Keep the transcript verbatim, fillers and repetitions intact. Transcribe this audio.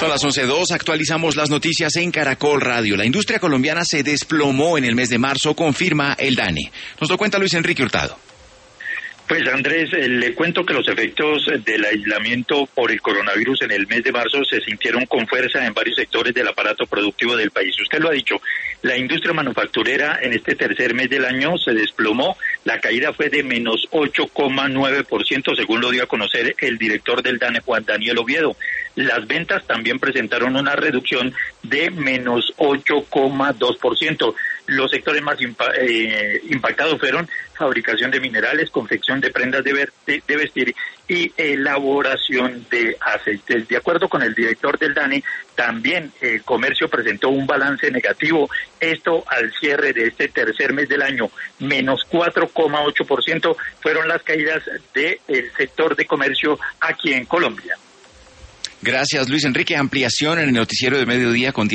Son las once dos, actualizamos las noticias en Caracol Radio. La industria colombiana se desplomó en el mes de marzo, confirma el DANE. Nos lo cuenta Luis Enrique Hurtado. Pues Andrés, eh, le cuento que los efectos del aislamiento por el coronavirus en el mes de marzo se sintieron con fuerza en varios sectores del aparato productivo del país. Usted lo ha dicho, la industria manufacturera en este tercer mes del año se desplomó. La caída fue de menos ocho coma nueve por ciento, según lo dio a conocer el director del DANE, Juan Daniel Oviedo. Las ventas también presentaron una reducción de menos ocho coma dos por ciento. Los sectores más impa- eh, impactados fueron fabricación de minerales, confección de prendas de, ver- de, de vestir y elaboración de aceites. De acuerdo con el director del DANE, también el comercio presentó un balance negativo, esto al cierre de este tercer mes del año, menos cuatro coma ocho por ciento fueron las caídas del sector de comercio aquí en Colombia. Gracias, Luis Enrique. Ampliación en el noticiero de mediodía con